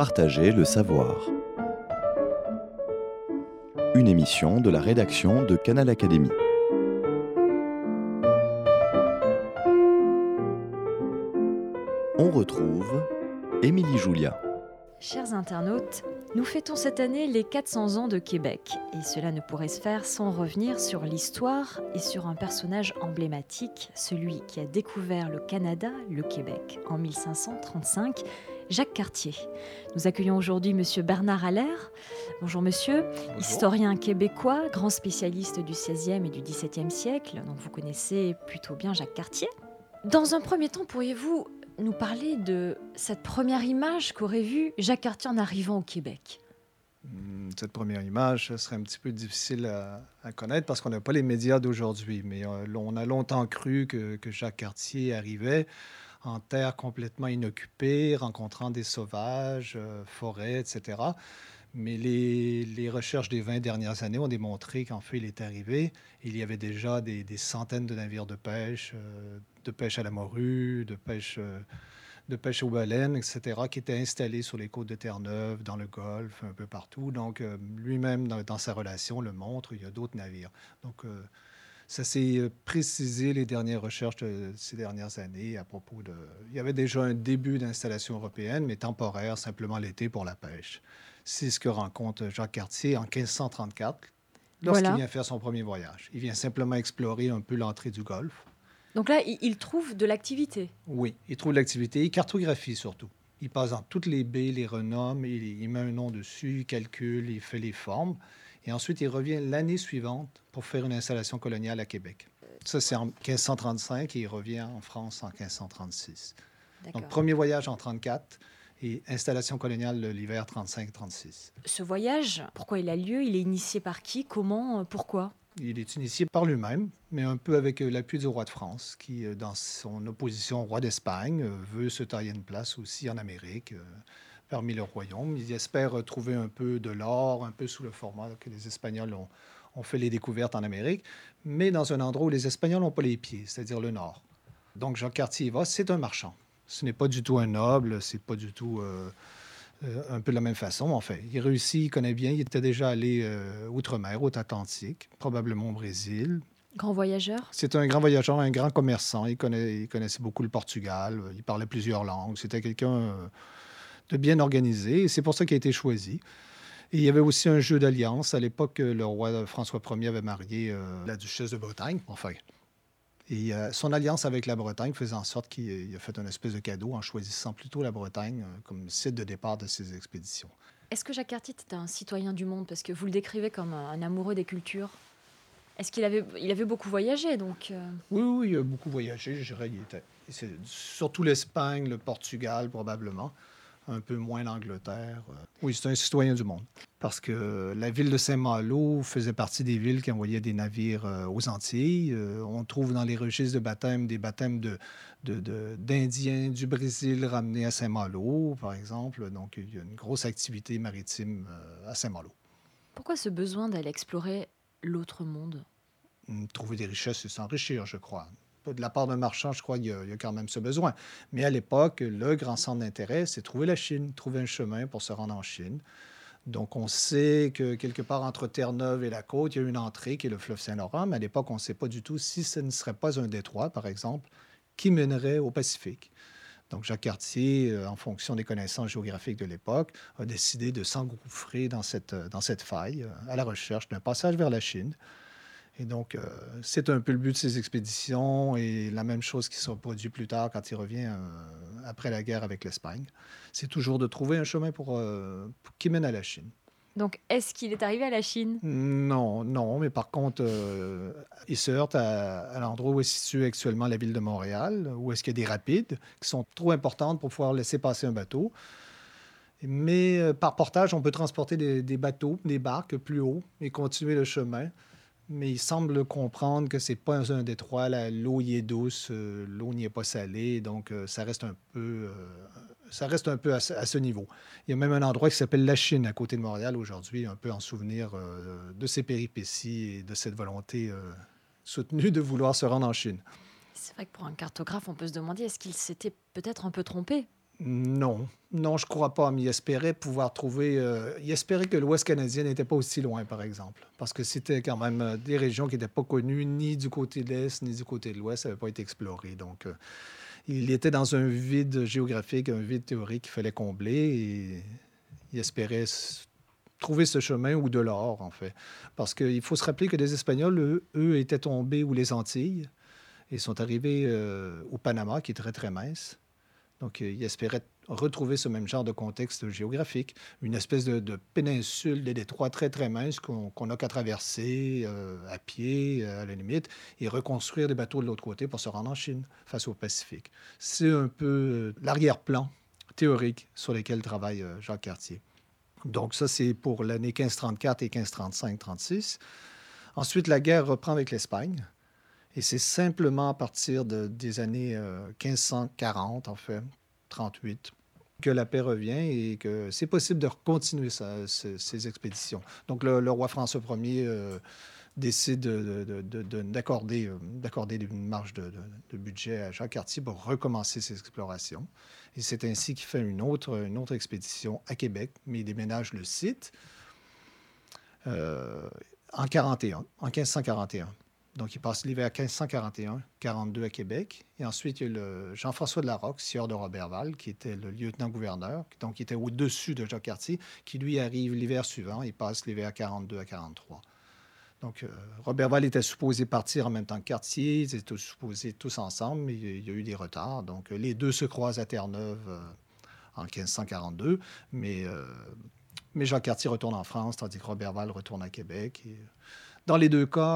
Partager le savoir. Une émission de la rédaction de Canal Académie. On retrouve Émilie Julia. Chers internautes, nous fêtons cette année les 400 ans de Québec et cela ne pourrait se faire sans revenir sur l'histoire et sur un personnage emblématique, celui qui a découvert le Canada, le Québec, en 1535, Jacques Cartier. Nous accueillons aujourd'hui Monsieur Bernard Allaire. Bonjour monsieur, Bonjour. Historien québécois, grand spécialiste du XVIe et du XVIIe siècle, donc vous connaissez plutôt bien Jacques Cartier. Dans un premier temps, pourriez-vous nous parler de cette première image qu'aurait vue Jacques Cartier en arrivant au Québec? Cette première image, ce serait un petit peu difficile à connaître parce qu'on n'a pas les médias d'aujourd'hui. Mais on a longtemps cru que Jacques Cartier arrivait en terre complètement inoccupée, rencontrant des sauvages, forêts, etc. Mais les recherches des 20 dernières années ont démontré qu'en fait, il est arrivé. Il y avait déjà des centaines de navires de pêche à la morue, de pêche aux baleines, etc., qui étaient installés sur les côtes de Terre-Neuve, dans le Golfe, un peu partout. Donc, lui-même, dans sa relation, le montre, il y a d'autres navires. Donc, ça s'est précisé, les dernières recherches de ces dernières années, à propos de... Il y avait déjà un début d'installation européenne, mais temporaire, simplement l'été pour la pêche. C'est ce que rencontre Jacques Cartier en 1534, lorsqu'il vient faire son premier voyage. Il vient simplement explorer un peu l'entrée du Golfe. Donc là, il trouve de l'activité. Oui, il trouve de l'activité. Il cartographie surtout. Il passe dans toutes les baies, les renomme, il met un nom dessus, il calcule, il fait les formes. Et ensuite, il revient l'année suivante pour faire une installation coloniale à Québec. Ça, c'est en 1535 et il revient en France en 1536. D'accord. Donc, premier voyage en 34 et installation coloniale l'hiver 35-36. Ce voyage, pourquoi il a lieu? Il est initié par qui? Comment? Pourquoi? Il est initié par lui-même, mais un peu avec l'appui du roi de France, qui, dans son opposition au roi d'Espagne, veut se tailler une place aussi en Amérique, parmi le royaume. Il espère trouver un peu de l'or, un peu sous le format que les Espagnols ont fait les découvertes en Amérique, mais dans un endroit où les Espagnols n'ont pas les pieds, c'est-à-dire le nord. Donc Jacques Cartier y va, c'est un marchand. Ce n'est pas du tout un noble, c'est pas du tout... un peu de la même façon, en fait. Il réussit, il connaît bien. Il était déjà allé outre-mer, outre-Atlantique, probablement au Brésil. Grand voyageur? C'est un grand voyageur, un grand commerçant. Il connaissait beaucoup le Portugal. Il parlait plusieurs langues. C'était quelqu'un de bien organisé. Et c'est pour ça qu'il a été choisi. Et il y avait aussi un jeu d'alliance. À l'époque, le roi François Ier avait marié la duchesse de Bretagne, enfin. Et son alliance avec la Bretagne faisait en sorte qu'il a fait une espèce de cadeau en choisissant plutôt la Bretagne comme site de départ de ses expéditions. Est-ce que Jacques Cartier était un citoyen du monde? Parce que vous le décrivez comme un amoureux des cultures. Est-ce qu'il avait beaucoup voyagé, donc Oui, il a beaucoup voyagé, je dirais. C'est surtout l'Espagne, le Portugal, probablement. Un peu moins l'Angleterre. Oui, c'est un citoyen du monde. Parce que la ville de Saint-Malo faisait partie des villes qui envoyaient des navires aux Antilles. On trouve dans les registres de baptême des baptêmes d'Indiens du Brésil ramenés à Saint-Malo, par exemple. Donc, il y a une grosse activité maritime à Saint-Malo. pourquoi ce besoin d'aller explorer l'autre monde? Trouver des richesses et s'enrichir, je crois. De la part d'un marchand, je crois qu'il y a quand même ce besoin. Mais à l'époque, le grand centre d'intérêt, c'est trouver la Chine, trouver un chemin pour se rendre en Chine. Donc, on sait que quelque part entre Terre-Neuve et la côte, il y a une entrée qui est le fleuve Saint-Laurent, mais à l'époque, on ne sait pas du tout si ce ne serait pas un détroit, par exemple, qui mènerait au Pacifique. Donc, Jacques Cartier, en fonction des connaissances géographiques de l'époque, a décidé de s'engouffrer dans cette faille à la recherche d'un passage vers la Chine. Et donc, c'est un peu le but de ces expéditions et la même chose qui sera produit plus tard quand il revient après la guerre avec l'Espagne. C'est toujours de trouver un chemin qui mène à la Chine. Donc, est-ce qu'il est arrivé à la Chine? Non, mais par contre, il se heurte à l'endroit où est située actuellement la ville de Montréal, où est-ce qu'il y a des rapides qui sont trop importantes pour pouvoir laisser passer un bateau. Mais par portage, on peut transporter des bateaux, des barques plus haut et continuer le chemin. Mais il semble comprendre que c'est pas un détroit, l'eau y est douce, l'eau n'y est pas salée, donc ça reste un peu à ce niveau. Il y a même un endroit qui s'appelle La Chine à côté de Montréal aujourd'hui, un peu en souvenir de ces péripéties et de cette volonté soutenue de vouloir se rendre en Chine. C'est vrai que pour un cartographe, on peut se demander, est-ce qu'il s'était peut-être un peu trompé? Non, non, je crois pas, mais il espérait pouvoir trouver, il espérait que l'Ouest canadien n'était pas aussi loin, par exemple, parce que c'était quand même, des régions qui n'étaient pas connues ni du côté de l'Est, ni du côté de l'Ouest, ça n'avait pas été exploré, donc il était dans un vide géographique, un vide théorique qu'il fallait combler et il espérait trouver ce chemin ou de l'or, en fait. Parce qu'il faut se rappeler que les Espagnols, eux étaient tombés aux les Antilles et sont arrivés au Panama, qui est très, très mince. Donc, il espérait retrouver ce même genre de contexte géographique, une espèce de péninsule, de détroit très, très mince qu'on n'a qu'à traverser à pied, à la limite, et reconstruire des bateaux de l'autre côté pour se rendre en Chine, face au Pacifique. C'est un peu l'arrière-plan théorique sur lequel travaille Jacques Cartier. Donc, ça, c'est pour l'année 1534 et 1535-36. Ensuite, la guerre reprend avec l'Espagne. Et c'est simplement à partir des années 1540, en fait, 38, que la paix revient et que c'est possible de continuer ces expéditions. Donc, le roi François Ier décide d'accorder une marge de budget à Jacques Cartier pour recommencer ses explorations. Et c'est ainsi qu'il fait une autre expédition à Québec, mais il déménage le site euh, en 1541. Donc, il passe l'hiver 1541-42 à Québec. Et ensuite, il y a Jean-François de Larocque, sieur de Roberval, qui était le lieutenant-gouverneur, donc qui était au-dessus de Jacques Cartier, qui lui arrive l'hiver suivant. Il passe l'hiver 42 à 43. Donc, Roberval était supposé partir en même temps que Cartier. Ils étaient supposés tous ensemble, mais il y a eu des retards. Donc, les deux se croisent à Terre-Neuve en 1542, mais Jacques Cartier retourne en France, tandis que Roberval retourne à Québec. Et, dans les deux cas,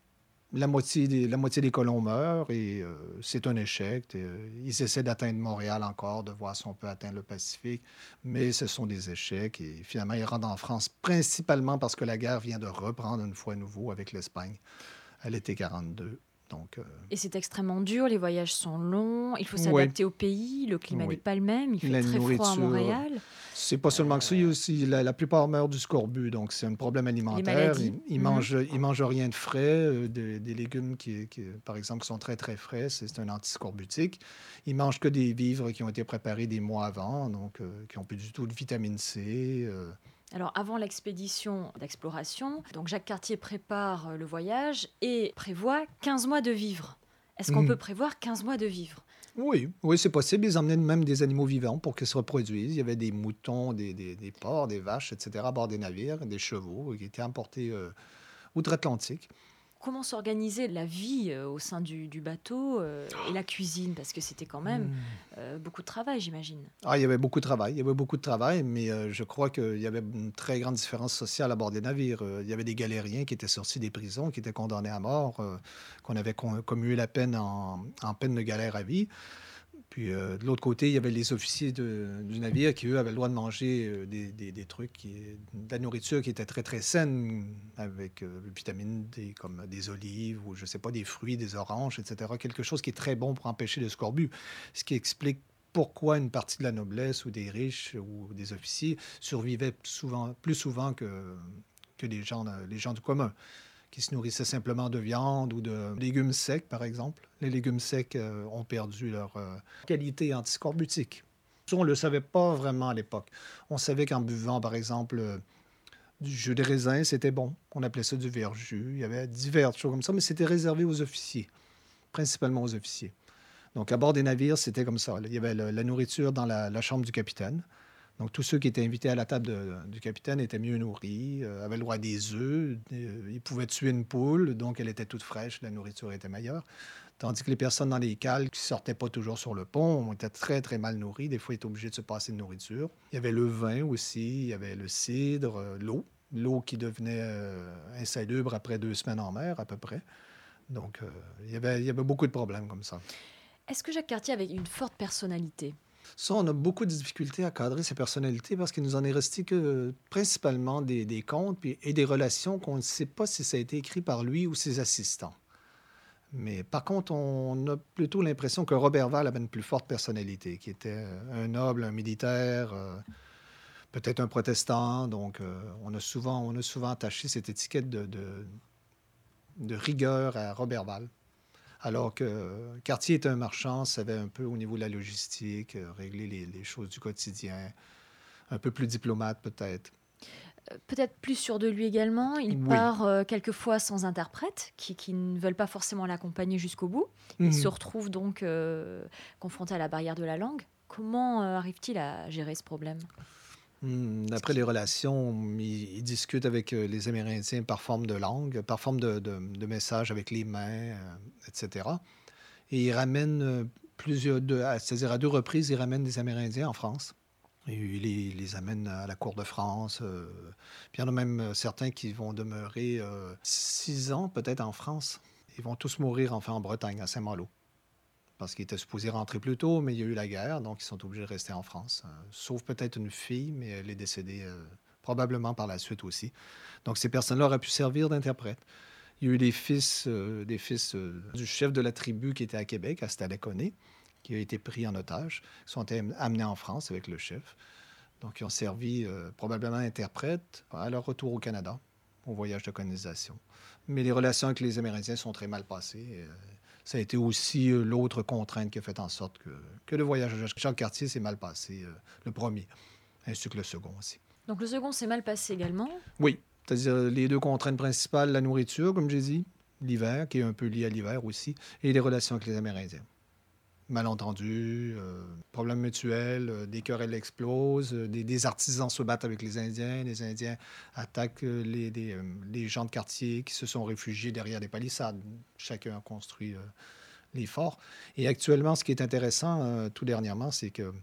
la moitié des colons meurent et c'est un échec. Ils essaient d'atteindre Montréal encore, de voir si on peut atteindre le Pacifique, mais ce sont des échecs. Et finalement, ils rentrent en France principalement parce que la guerre vient de reprendre une fois à nouveau avec l'Espagne à l'été 42. Donc, Et c'est extrêmement dur, les voyages sont longs, il faut oui, s'adapter au pays, le climat n'est oui. pas le même, il fait La très froid à nourriture, Montréal. c'est pas seulement que ça, il y a aussi la plupart meurent du scorbut, donc c'est un problème Les alimentaire. maladies. Ils Mhm. mangent, ils mangent rien de frais, des légumes par exemple, qui sont très très frais, c'est un antiscorbutique. Ils mangent que des vivres qui ont été préparés des mois avant, donc qui n'ont plus du tout de vitamine C. Alors avant l'expédition d'exploration, donc Jacques Cartier prépare le voyage et prévoit 15 mois de vivres. Est-ce qu'on peut Mhm. prévoir 15 mois de vivres? Oui, oui, c'est possible. Ils emmenaient même des animaux vivants pour qu'ils se reproduisent. Il y avait des moutons, des porcs, des vaches, etc. à bord des navires, des chevaux qui étaient emportés outre-Atlantique. Comment s'organisait la vie au sein du bateau et la cuisine? Parce que c'était quand même beaucoup de travail, j'imagine. Ah, il y avait beaucoup de travail. Il y avait beaucoup de travail, mais je crois qu'il y avait une très grande différence sociale à bord des navires. Il y avait des galériens qui étaient sortis des prisons, qui étaient condamnés à mort, qu'on avait commué la peine en peine de galère à vie. Puis de l'autre côté, il y avait les officiers du navire qui, eux, avaient le droit de manger des trucs, de la nourriture qui était très, très saine, avec vitamine D, comme des olives ou, je sais pas, des fruits, des oranges, etc. Quelque chose qui est très bon pour empêcher le scorbut. Ce qui explique pourquoi une partie de la noblesse ou des riches ou des officiers survivaient plus souvent que les gens du commun qui se nourrissaient simplement de viande ou de légumes secs, par exemple. Les légumes secs ont perdu leur qualité antiscorbutique. Ça, on ne le savait pas vraiment à l'époque. On savait qu'en buvant, par exemple, du jus de raisin, c'était bon. On appelait ça du verjus. Il y avait diverses choses comme ça, mais c'était réservé aux officiers, principalement aux officiers. Donc, à bord des navires, c'était comme ça. Il y avait la nourriture dans la chambre du capitaine. Donc, tous ceux qui étaient invités à la table du capitaine étaient mieux nourris, avaient le droit à des œufs, ils pouvaient tuer une poule, donc elle était toute fraîche, la nourriture était meilleure. Tandis que les personnes dans les cales qui ne sortaient pas toujours sur le pont étaient très, très mal nourries. Des fois, ils étaient obligés de se passer de nourriture. Il y avait le vin aussi, il y avait le cidre, l'eau. L'eau qui devenait insalubre après 2 semaines en mer, à peu près. Donc, il y avait beaucoup de problèmes comme ça. Est-ce que Jacques Cartier avait une forte personnalité? Ça, on a beaucoup de difficultés à cadrer ces personnalités parce qu'il nous en est resté que principalement des contes et des relations qu'on ne sait pas si ça a été écrit par lui ou ses assistants. Mais par contre, on a plutôt l'impression que Robert Val avait une plus forte personnalité, qui était un noble, un militaire, peut-être un protestant. Donc, on a souvent attaché cette étiquette de rigueur à Robert Val. Alors que Cartier était un marchand, savait un peu au niveau de la logistique, régler les choses du quotidien, un peu plus diplomate peut-être. Peut-être plus sûr de lui également, il Oui. part quelquefois sans interprète, qui ne veulent pas forcément l'accompagner jusqu'au bout. Il se Mhm. retrouve donc confronté à la barrière de la langue. Comment arrive-t-il à gérer ce problème? D'après les relations, il discute avec les Amérindiens par forme de langue, par forme de message avec les mains, etc. Et il ramène c'est-à-dire à deux reprises, il ramène des Amérindiens en France. Et il les amène à la cour de France. Puis il y en a même certains qui vont demeurer 6 ans peut-être en France. Ils vont tous mourir enfin en Bretagne, à Saint-Malo. Parce qu'ils étaient supposés rentrer plus tôt, mais il y a eu la guerre, donc ils sont obligés de rester en France. Sauf peut-être une fille, mais elle est décédée probablement par la suite aussi. Donc ces personnes-là auraient pu servir d'interprète. Il y a eu des fils du chef de la tribu qui était à Québec, à Stadacone, qui a été pris en otage, qui sont amenés en France avec le chef. Donc ils ont servi probablement interprètes à leur retour au Canada, au voyage de colonisation. Mais les relations avec les Amérindiens sont très mal passées. Ça a été aussi l'autre contrainte qui a fait en sorte que le voyage de Jacques Cartier s'est mal passé, le premier, ainsi que le second aussi. Donc le second s'est mal passé également. Oui, c'est-à-dire les deux contraintes principales, la nourriture, comme j'ai dit, l'hiver, qui est un peu lié à l'hiver aussi, et les relations avec les Amérindiens. Malentendus, problèmes mutuels, des querelles explosent, des artisans se battent avec les Indiens attaquent les gens de quartier qui se sont réfugiés derrière des palissades. Chacun a construit les forts. Et actuellement, ce qui est intéressant, tout dernièrement, c'est que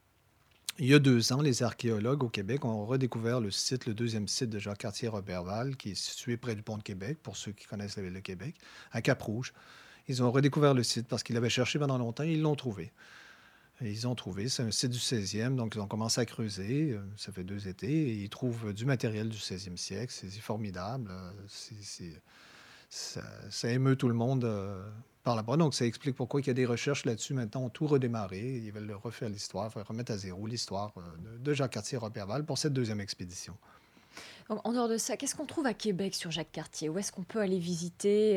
il y a 2 ans, les archéologues au Québec ont redécouvert le deuxième site de Jacques Cartier-Roberval, qui est situé près du pont de Québec, pour ceux qui connaissent la ville de Québec, à Cap-Rouge. Ils ont redécouvert le site parce qu'ils l'avaient cherché pendant longtemps et ils l'ont trouvé. Et ils ont trouvé, c'est un site du 16e, donc ils ont commencé à creuser, ça fait 2 étés, et ils trouvent du matériel du 16e siècle, c'est formidable, ça émeut tout le monde par là-bas. Donc ça explique pourquoi il y a des recherches là-dessus maintenant, ont tout redémarré, ils veulent refaire l'histoire, remettre à zéro l'histoire de Jacques Cartier-Roberval pour cette deuxième expédition. Donc, en dehors de ça, qu'est-ce qu'on trouve à Québec sur Jacques Cartier? Où est-ce qu'on peut aller visiter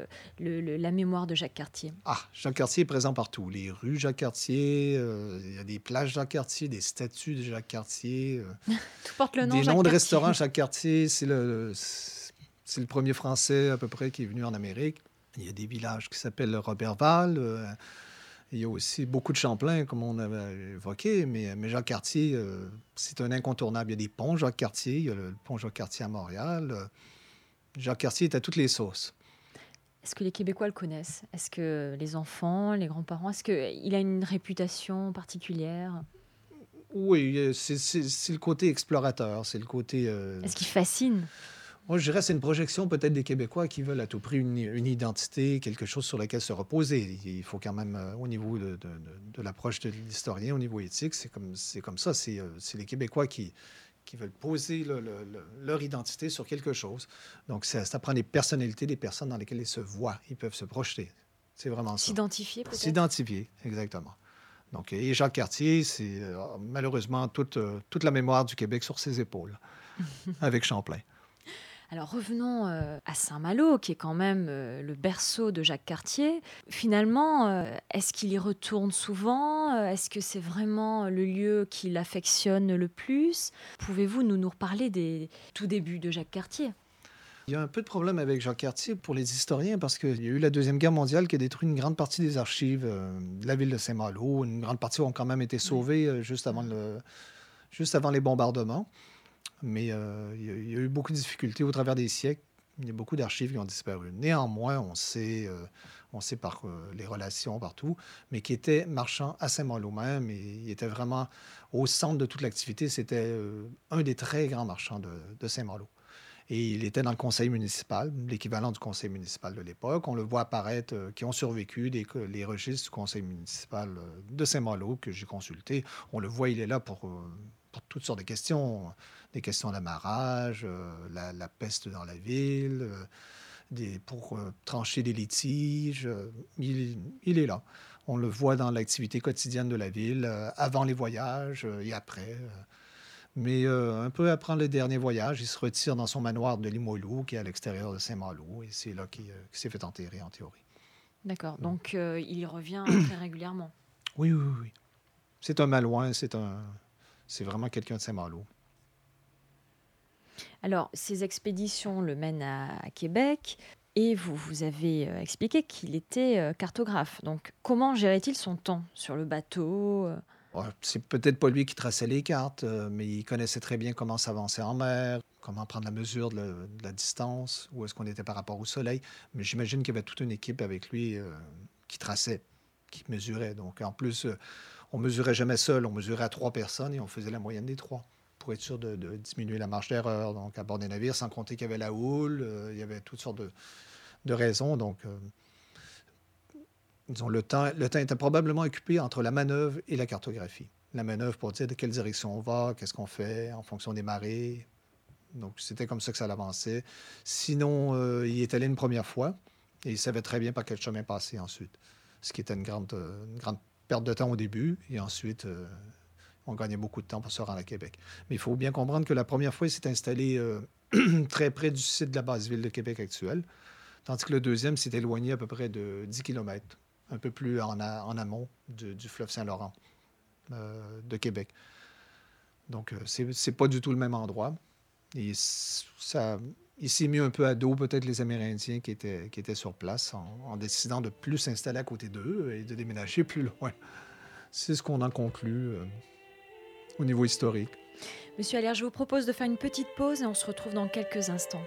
la mémoire de Jacques Cartier? Ah, Jacques Cartier est présent partout. Les rues Jacques Cartier, il y a des plages Jacques Cartier, des statues de Jacques Cartier, Tout porte le nom des Jacques noms de Cartier. restaurants Jacques Cartier. C'est le premier Français à peu près qui est venu en Amérique. Il y a des villages qui s'appellent Roberval. Il y a aussi beaucoup de Champlain, comme on avait évoqué, mais Jacques Cartier, c'est un incontournable. Il y a des ponts Jacques Cartier, il y a le pont Jacques Cartier à Montréal. Jacques Cartier est à toutes les sauces. Est-ce que les Québécois le connaissent? Est-ce que les enfants, les grands-parents, est-ce qu'il a une réputation particulière? Oui, c'est le côté explorateur, c'est le côté... Est-ce qu'il fascine? Moi, je dirais que c'est une projection peut-être des Québécois qui veulent à tout prix une identité, quelque chose sur lequel se reposer. Il faut quand même, au niveau de l'approche de l'historien, au niveau éthique, c'est comme ça. C'est les Québécois qui veulent poser leur identité sur quelque chose. Donc, ça prend des personnalités, des personnes dans lesquelles ils se voient, ils peuvent se projeter. C'est vraiment ça. S'identifier peut-être? S'identifier, exactement. Donc, et Jacques Cartier, c'est malheureusement toute la mémoire du Québec sur ses épaules, avec Champlain. Alors revenons à Saint-Malo, qui est quand même le berceau de Jacques Cartier. Finalement, est-ce qu'il y retourne souvent? Est-ce que c'est vraiment le lieu qu'il affectionne le plus? Pouvez-vous nous reparler des tout débuts de Jacques Cartier? Il y a un peu de problème avec Jacques Cartier pour les historiens parce qu'il y a eu la Deuxième Guerre mondiale qui a détruit une grande partie des archives de la ville de Saint-Malo. Une grande partie ont quand même été sauvées juste avant les bombardements. Mais il y a eu beaucoup de difficultés au travers des siècles. Il y a beaucoup d'archives qui ont disparu. Néanmoins, on sait par les relations partout, mais qui était marchand à Saint-Malo même, et il était vraiment au centre de toute l'activité. C'était un des très grands marchands de Saint-Malo. Et il était dans le conseil municipal, l'équivalent du conseil municipal de l'époque. On le voit apparaître, qui ont survécu, les registres du conseil municipal de Saint-Malo que j'ai consulté. On le voit, il est là pour toutes sortes de questions. Des questions d'amarrage, la peste dans la ville, pour trancher des litiges. Il est là. On le voit dans l'activité quotidienne de la ville, avant les voyages et après. Mais un peu après le dernier voyage, il se retire dans son manoir de Limoilou, qui est à l'extérieur de Saint-Malo, et c'est là qu'il s'est fait enterrer, en théorie. D'accord. Donc, Donc, il y revient très régulièrement. oui, oui, oui, oui. C'est un Malouin, c'est vraiment quelqu'un de Saint-Malo. Alors, ces expéditions le mènent à Québec et vous avez expliqué qu'il était cartographe. Donc, comment gérait-il son temps sur le bateau? Ouais, c'est peut-être pas lui qui traçait les cartes, mais il connaissait très bien comment s'avancer en mer, comment prendre la mesure de la distance, où est-ce qu'on était par rapport au soleil. Mais j'imagine qu'il y avait toute une équipe avec lui qui traçait, qui mesurait. Donc, en plus, on mesurait jamais seul, on mesurait à 3 personnes et on faisait la moyenne des 3 pour être sûr de diminuer la marge d'erreur. Donc, à bord des navires, sans compter qu'il y avait la houle, il y avait toutes sortes de raisons. Donc, disons, le temps était probablement occupé entre la manœuvre et la cartographie. La manœuvre pour dire de quelle direction on va, qu'est-ce qu'on fait en fonction des marées. Donc, c'était comme ça que ça avançait. Sinon, il est allé une première fois et il savait très bien par quel chemin passer ensuite. Ce qui était une grande perte de temps au début. Et ensuite, on gagnait beaucoup de temps pour se rendre à Québec. Mais il faut bien comprendre que la première fois, il s'est installé très près du site de la base-ville de Québec actuelle. Tandis que le deuxième s'est éloigné à peu près de 10 kilomètres, un peu plus en amont du fleuve Saint-Laurent de Québec. Donc, c'est pas du tout le même endroit. Et il s'est mis un peu à dos peut-être les Amérindiens qui étaient sur place en décidant de plus s'installer à côté d'eux et de déménager plus loin. C'est ce qu'on en conclut au niveau historique. Monsieur Allaire, je vous propose de faire une petite pause et on se retrouve dans quelques instants.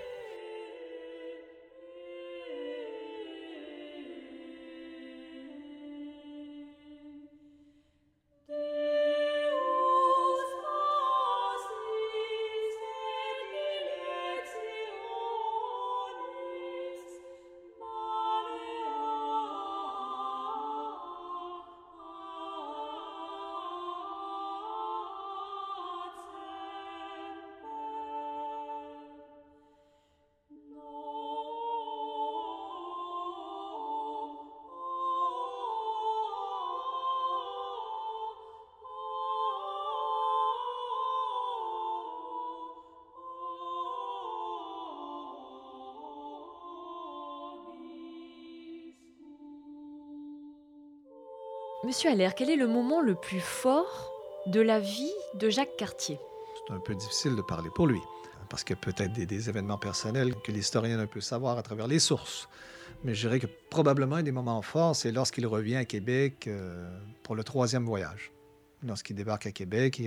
Monsieur Allaire, quel est le moment le plus fort de la vie de Jacques Cartier? C'est un peu difficile de parler pour lui, parce qu'il y a peut-être des événements personnels que l'historien ne peut savoir à travers les sources. Mais je dirais que probablement un des moments forts, c'est lorsqu'il revient à Québec pour le troisième voyage. Lorsqu'il débarque à Québec,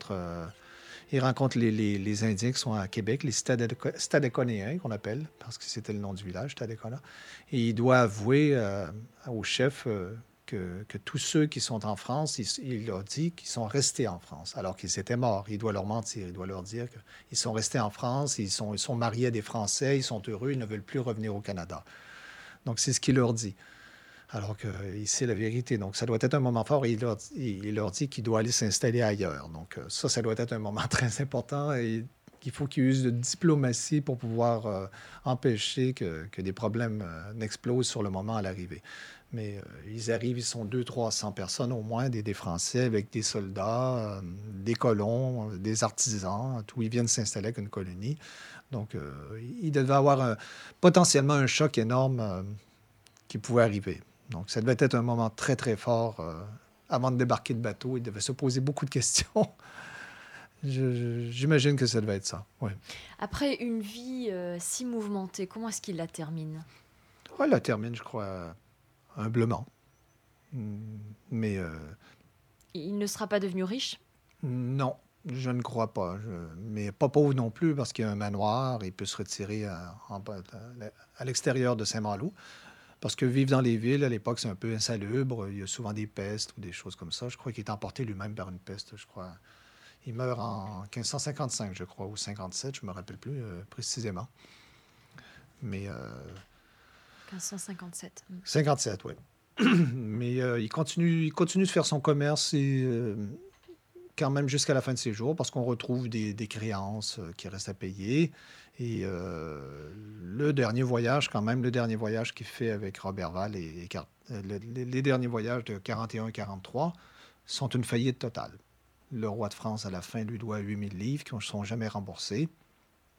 il rencontre les Indiens qui sont à Québec, les Stadéconéens qu'on appelle, parce que c'était le nom du village, Stadécona. Et il doit avouer au chef que tous ceux qui sont en France, il leur dit qu'ils sont restés en France, alors qu'ils étaient morts. Il doit leur mentir, il doit leur dire qu'ils sont restés en France, ils sont mariés à des Français, ils sont heureux, ils ne veulent plus revenir au Canada. Donc, c'est ce qu'il leur dit, alors qu'il sait la vérité. Donc, ça doit être un moment fort et il leur dit qu'il doit aller s'installer ailleurs. Donc, ça doit être un moment très important et qu'il faut qu'il use de diplomatie pour pouvoir empêcher que des problèmes n'explosent sur le moment à l'arrivée. Mais ils arrivent, ils sont 200-300 personnes au moins, des Français avec des soldats, des colons, des artisans, tout. Ils viennent s'installer avec une colonie. Donc, il devait avoir potentiellement un choc énorme qui pouvait arriver. Donc, ça devait être un moment très, très fort. Avant de débarquer de bateau, il devait se poser beaucoup de questions. J'imagine que ça devait être ça, oui. Après une vie si mouvementée, comment est-ce qu'il la termine? Ouais, il la termine, je crois, humblement. Mais Il ne sera pas devenu riche? non, je ne crois pas. Mais pas pauvre non plus, parce qu'il y a un manoir, il peut se retirer à l'extérieur de Saint-Malo. Parce que vivre dans les villes, à l'époque, c'est un peu insalubre. Il y a souvent des pestes ou des choses comme ça. Je crois qu'il est emporté lui-même par une peste, je crois. Il meurt en 1555, je crois, ou 57, je ne me rappelle plus précisément. Mais 1557. 57, oui. Mais il continue de faire son commerce et quand même jusqu'à la fin de ses jours, parce qu'on retrouve des créances qui restent à payer. Et le dernier voyage, quand même, le dernier voyage qu'il fait avec Robert Val les derniers voyages de 41-43 sont une faillite totale. Le roi de France, à la fin, lui doit 8000 livres qui ne sont jamais remboursés.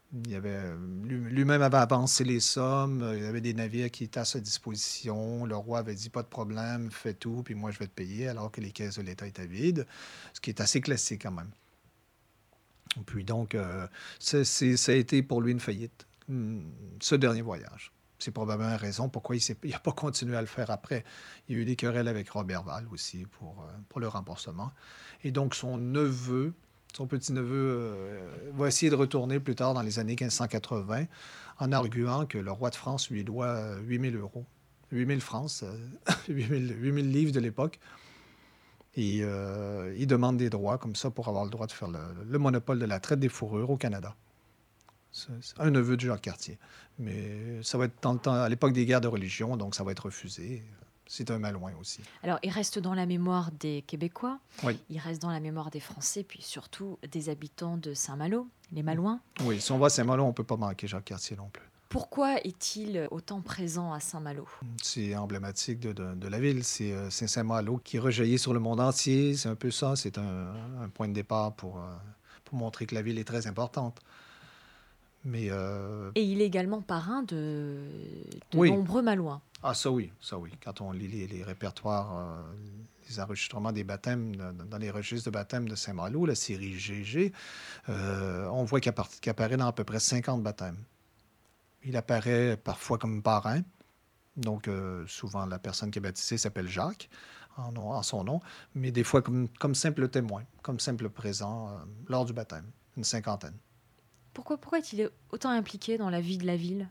Lui-même avait avancé les sommes, il y avait des navires qui étaient à sa disposition. Le roi avait dit pas de problème, fais tout, puis moi je vais te payer, alors que les caisses de l'État étaient vides, ce qui est assez classique quand même. Puis donc, ça a été pour lui une faillite, ce dernier voyage. C'est probablement la raison pourquoi il n'a pas continué à le faire après. Il y a eu des querelles avec Robert Val aussi pour le remboursement. Et donc, son petit-neveu, va essayer de retourner plus tard dans les années 1580 en arguant que le roi de France lui doit 8 000 euros. 8 000 francs, 8 000 livres de l'époque. Et il demande des droits comme ça pour avoir le droit de faire le monopole de la traite des fourrures au Canada. C'est un neveu de Jacques Cartier. Mais ça va être dans le temps, à l'époque des guerres de religion, donc ça va être refusé. C'est un Malouin aussi. Alors, il reste dans la mémoire des Québécois, Oui. il reste dans la mémoire des Français, puis surtout des habitants de Saint-Malo, les Malouins. Oui, si on va à Saint-Malo, on ne peut pas manquer Jacques Cartier non plus. Pourquoi est-il autant présent à Saint-Malo? C'est emblématique de la ville. C'est Saint-Malo qui rejaillit sur le monde entier. C'est un peu ça. C'est un point de départ pour montrer que la ville est très importante. Mais Et il est également parrain de oui. nombreux Malouins. Ah, ça oui. Quand on lit les répertoires, les enregistrements des baptêmes dans les registres de baptême de Saint-Malo, la série GG, on voit qu'il apparaît dans à peu près 50 baptêmes. Il apparaît parfois comme parrain. Donc, souvent, la personne qui est baptisée s'appelle Jacques, en son nom, mais des fois comme simple témoin, comme simple présent lors du baptême, une cinquantaine. Pourquoi est-il autant impliqué dans la vie de la ville?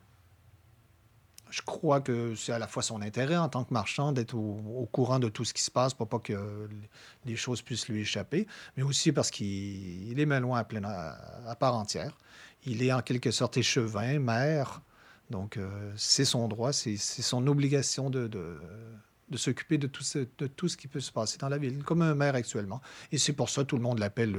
Je crois que c'est à la fois son intérêt en tant que marchand d'être au courant de tout ce qui se passe pour pas que les choses puissent lui échapper, mais aussi parce qu'il est Malouin à part entière. Il est en quelque sorte échevin, maire, donc c'est son droit, c'est son obligation de s'occuper de tout ce qui peut se passer dans la ville, comme un maire actuellement. Et c'est pour ça que tout le monde l'appelle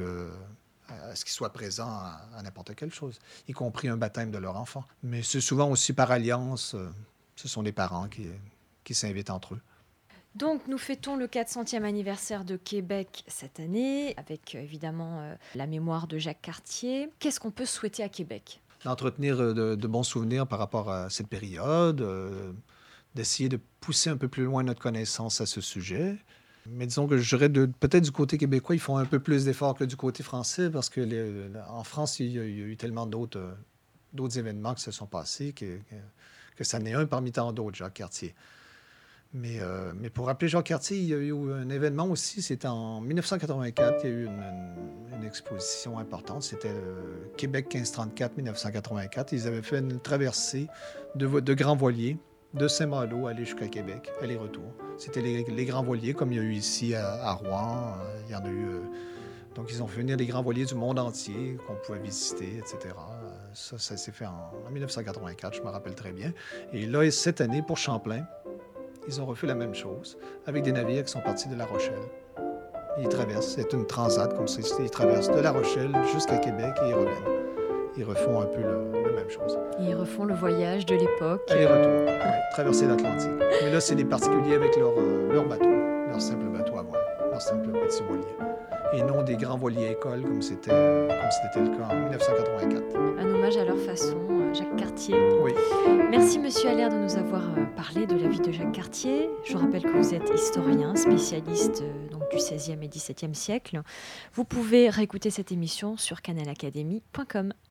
à ce qu'il soit présent à n'importe quelle chose, y compris un baptême de leur enfant. Mais c'est souvent aussi par alliance, ce sont les parents qui s'invitent entre eux. Donc, nous fêtons le 400e anniversaire de Québec cette année, avec évidemment la mémoire de Jacques Cartier. Qu'est-ce qu'on peut souhaiter à Québec? D'entretenir de bons souvenirs par rapport à cette période, d'essayer de pousser un peu plus loin notre connaissance à ce sujet. Mais disons que je dirais peut-être du côté québécois, ils font un peu plus d'efforts que du côté français parce que en France, il y a eu tellement d'autres événements qui se sont passés que ça n'est un parmi tant d'autres, Jacques Cartier. Mais pour rappeler Jacques Cartier, il y a eu un événement aussi, c'était en 1984, il y a eu une exposition importante, c'était Québec 1534-1984. Ils avaient fait une traversée de grands voiliers de Saint-Malo aller jusqu'à Québec, aller-retour. C'était les grands voiliers, comme il y a eu ici à Rouen. Il y en a eu. Donc, ils ont fait venir des grands voiliers du monde entier qu'on pouvait visiter, etc. Ça s'est fait en 1984, je me rappelle très bien. Et là, cette année, pour Champlain, ils ont refait la même chose avec des navires qui sont partis de La Rochelle. Ils traversent, c'est une transat comme ça, ils traversent de La Rochelle jusqu'à Québec et ils reviennent. Ils refont un peu la même chose. Ils refont le voyage de l'époque. Aller-retour, oui, traverser l'Atlantique. Mais là, c'est des particuliers avec leur bateau, leur simple bateau à voile, leur simple petit voilier. Et non des grands voiliers écoles comme c'était le cas en 1984. Un hommage à leur façon, Jacques Cartier. Oui. Merci Monsieur Allaire de nous avoir parlé de la vie de Jacques Cartier. Je vous rappelle que vous êtes historien, spécialiste donc du XVIe et XVIIe siècle. Vous pouvez réécouter cette émission sur canalacademy.com.